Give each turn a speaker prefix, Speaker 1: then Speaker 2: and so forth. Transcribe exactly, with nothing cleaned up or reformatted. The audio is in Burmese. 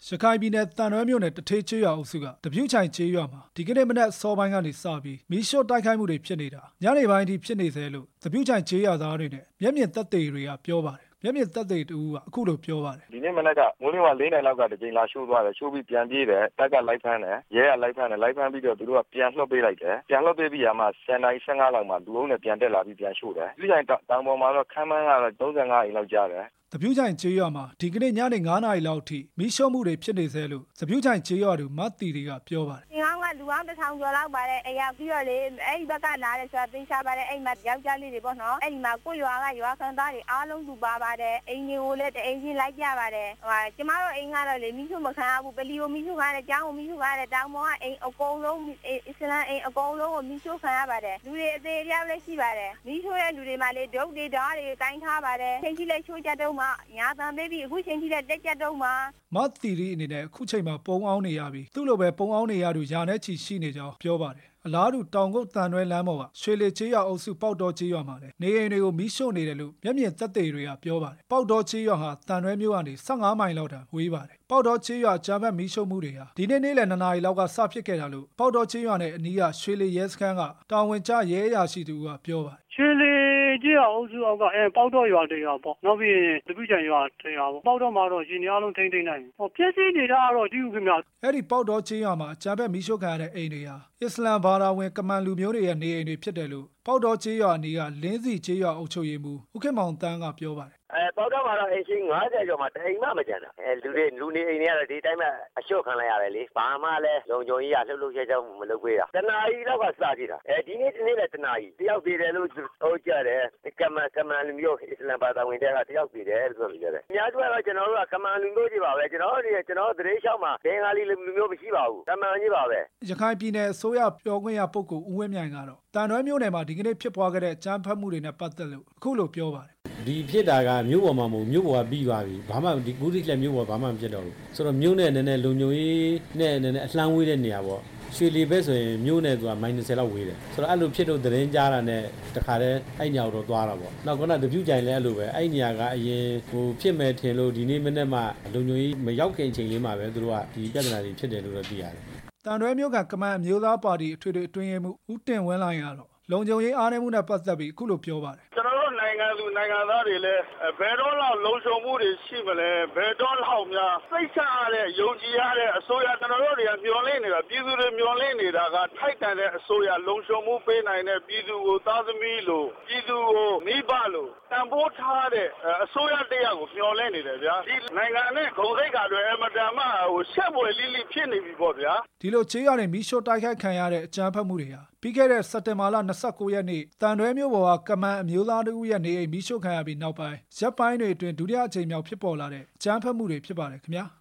Speaker 1: ရခိုင်ပြည်နယ်တန်ရွဲမြို့နယ်တထေးကျေးရွာအုပ်စုကတပြုတ်ချိုင်ကျေးရွာမှာဒီကနေ့မနက်စောပိုင်းကနေစပြီးမီးရှို့တိုက်ခိုက်မှုတွေဖြစ်နေတာညနေပိုင်းအထိဖြစ်နေစေလို့တပြုတ်ချိုင်ကျေးရွာသားတွေနဲ့မျက်မြင်သက်သေတွေကပြောပါတယ်မျက်မြင်သက်သေတူကအခုလိုပြောပါတယ်
Speaker 2: ဒီနေ့မနက်ကမိုးလင်းကလေးနိုင်လောက်ကတကြိမ်လာရှို့သွားတယ်ရှို့ပြီးပြန်ပြေးတယ်တက်ကလိုက်ဖမ်းတယ်ရဲကလိုက်ဖမ်းတယ်လိုက်ဖမ်းပြီးတော့သူတို့ကပြန်လှုပ်ပေးလိုက်တယ်ပြန်လှုပ်ပေးပြီးရမှဆယ်နာရီဆယ့်ငါးလောက်မှာလူအုပ်နဲ့ပြန်တက်လာပြီးပြန်ရှို့တယ်ဒီကြိမ်တောင်ပေါ်မှာတော့ခမ်းမန်းကတော့သုံးဆယ်ငါးအိမ်လောက်ကြားတယ်
Speaker 1: တပြုတ်ချိုင်ကျေးရွာမှာဒီကနေ့ညနေငါးနာရီလောက်အထိမီးရှို့မှုတွေဖြစ်နေစေလို့တပြုတ်ချိုင်ကျေးရွာသူမတ်တီတွေကပြောပါတယ်
Speaker 3: ဒီကောင်ကလူအောင်တစ်ထောင်ကျော်လောက်ပါတယ်အရာပြီးတော့လေအဲ့ဒီဘက်ကလာတယ်ဆိုတာသိချပါတယ်အဲ့မှာယောက်ျားလေးတွေပေါ့နော်အဲ့ဒီမှာကိုရွာကရွာခံသားတွေအားလုံးလူပါပါတယ်အိမ်တွေကိုလည်းတအိမ်ချင်းလိုက်ကြပါတယ်ဟိုကျမတို့အိမ်ကတော့လေမီးရှို့မခံရဘူးပလီကိုမီးရှို့ခံရတယ်ကျောင်းကိုမီးရှို့ခံရတယ်တောင်ပေါ်ကအိမ်အကုန်လုံးအစ္စလမ်အိမ်အကုန်လုံးကိုမီးရှို့ခံရပါတယ်လူတွေအသေးအယောက်လည်းရှိပါတယ်မီးရှို့တဲ့လူတွေမှာလေဒုတ်တွေဓာတ်တွေကိုင်းထားပါတယ်ချိန်ကြီးလည်းရှို့ကြတော့မှညာတန်ပေးပြီးအခုချိန်ကြီးလည်းတက်ကြတော့မှ
Speaker 1: မတ်တီရီအနေနဲ့အခုချိန်မှာပုံအောင်နေရပြီသူ့လိုပဲပုံအောင်နေရသူယာနဲ့ချီရှိနေကြောင်းပြောပါတယ်အလားတူတောင်ကုတ်တန်ရွဲလမ်းပေါ်ကရွှေလေချေးရွာအုပ်စုပေါက်တော်ချေးရွာမှာလည်းနေအိမ်တွေကိုမီးရှို့နေတယ်လို့မျက်မြင်သက်သေတွေကပြောပါတယ်ပေါက်တော်ချေးရွာဟာတန်ရွဲမြို့ကနေ၁၅မိုင်လောက်တန်ဝေးပါတယ်ပေါက်တော်ချေးရွာဂျာမတ်မီးရှို့မှုတွေဟာဒီနေ့နေ့လယ်နှစ်နာရီလောက်ကစဖြစ်ခဲ့တာလို့ပေါက်တော်ချေးရွာနဲ့အနီးကရွှေလေရဲစခန်းကတာဝန်ကျရဲအရာရှိသူကပြောပါတယ်
Speaker 4: ရွှေလေကျေးရွာအုပ်စုအောက်ကအဲပေါက်တော်ရွာတရားပေါ့နောက်ပြီးတပိချိုင်ရွာတရားပေါ့ပေါက်တော်မှာတော့ရှင်များလုံးထိမ့်သိမ့်နိုင်ဟောပြည့်စည်နေတာကတော့ဒီဥခင်ဗျာ
Speaker 1: အဲ့ဒီပေါက်တော်ချေးရွာမှာဂျာမတ်မီးရှို့ခံရတဲ့အိမ်တွေဟာအစ္စလမ်ဘာသာဝင်ကမန်လူမျိုးတွေရဲ့နေအိမ်တွေဖြစ်တယ်လို့ပေါက်တော်ချေးရွာအနီးကလင်းစီချေးရွာအုပ်ချုပ်ရေးမှူးဦးခင်မောင်တန်းကပြောပါတယ်
Speaker 5: အဲပေါက်တော့မှာတော့အိမ်ရှိငါးဆယ်ကျော်မှာတအိမ်မှမကျန်တာအဲလူတွေလူနေအိမ်တွေကတော့ဒီတိုင်းမှာအလျှော့ခံလိုက်ရတယ်လေဘာမှလည်းလုံခြုံရေးရလှုပ်လှုပ်ရှားရှားမလုပ်ပေးတာတနာရီလောက်ကစကြည့်တာအဲဒီနေ့ဒီနေ့လည်းတနာရီတယောက်သေးတယ်လို့ဟုတ်ကြတယ်ကမန်ကမန်လူမျိုးအစ္စလမ်ဘာသာဝင်တွေကတယောက်သေးတယ်လို့ပြောကြတယ်အများစုကတော့ကျွန်တော်တို့ကကမန်လူမျိုးကြီးပါပဲကျွန်တော်တို့ကျွန်တော်တို့တရေလျှောက်မှာဘင်္ဂါလီလူမျိုးမရှိပါဘူးကမန်ကြီးပါပဲ
Speaker 1: ရခိုင်ပြည်နယ်အစိုးရပြောခွင့်ရပုဂ္ဂိုလ်ဦးဝင်းမြိုင်ကတော့တန်ရွဲမြို့နယ်မှာဒီကနေ့ဖြစ်ပွားခဲ့တဲ့ကြမ်းဖက်မှုတွေနဲ့ပတ်သက်လို့အခုလိုပြောပါတယ်
Speaker 6: ဒီဖြစ်တာကမြို့ပေါ်မှာမဟုတ်မြို့ပေါ်ကပြီးသွားပြီဘာမှဒီကူးတိလက်မြို့ပေါ်ဘာမှမဖြစ်တော့ဘူးဆိုတော့မြို့နဲ့နည်းနည်းလုံခြုံရေးနဲ့နည်းနည်းအလှမ်းဝေးတဲ့နေရာပေါ့ရွှေလီဘက်ဆိုရင်မြို့နဲ့ဆိုတာမိုင်၂၀လောက်ဝေးတယ်ဆိုတော့အဲ့လိုဖြစ်တော့သတင်းကြားတာနဲ့တခါတည်းအဲ့ညောင်တော့သွားတာပေါ့နောက်ကတပြူးကြိုင်လဲအဲ့လိုပဲအဲ့နေရာကအရင်ဟိုဖြစ်မဲ့ထင်လို့ဒီနေ့မနေ့မှလုံခြုံရေးမရောက်ခင်အချိန်လေးမှာပဲသူတို့ကဒီပြဿနာတွေဖြစ်တယ်လို့တော့သိရတယ်
Speaker 1: တန်ရွဲမြို့ကကမန်အမျိုးသားပါတီအထွေထွေအတွင်းရေးမှူးဦးတင်ဝင်းလိုင်းကတော့လုံခြုံရေးအားနည်းမှုနဲ့ပတ်သက်ပြီးအခုလိုပြောပါတယ်
Speaker 2: ကျွန်တော်တို့နိုင်ငံသူနိုင်ငံသားတွေလည်းဘယ်တော့လောက်လုံခြုံမှုတွေရှိမလဲဘယ်တော့လောက်များစိတ်ချရတဲ့ယုံကြည်ရတဲ့အစိုးရကျွန်တော်တို့တွေကမျှော်လင့်နေတာပြည်သူတွေမျှော်လင့်နေတာကထိုက်တန်တဲ့အစိုးရလုံခြုံမှုပေးနိုင်တဲ့ပြည်သူကိုသားသမီးလို့ပြည်သူကိုမိဘလို့တန်ဖိုးထားတဲ့အစိုးရတရားကိုမျှော်လင့်နေတယ်ဗျာဒီနိုင်ငံနဲ့ဂုဏ်သိက္ခာတွေအမတန်မှဟိုရှက်ပွေလိလိဖြစ်နေပြီပေါ့ဗျာ
Speaker 1: ဒီလိုချေးရတဲ့မီးရှို့တိုက်ခိုက်ခံရတဲ့အကြမ်းဖက်မှုတွေဟာပြီးခဲ့တဲ့စက်တင်ဘာလ၂၉ရက်နေ့တန်ရွဲမြို့ပေါ်ကကမန်အမျိုးသားတို့ရဲ့နေအိမ်မီးရှို့ခံရပြီးနောက်ပိုင်းရပ်ပိုင်းတွေအတွင်းဒုတိယအကြိမ်မြောက်ဖြစ်ပေါ်လာတဲ့အကြမ်းဖက်မှုတွေဖြစ်ပါတယ်ခင်ဗျာ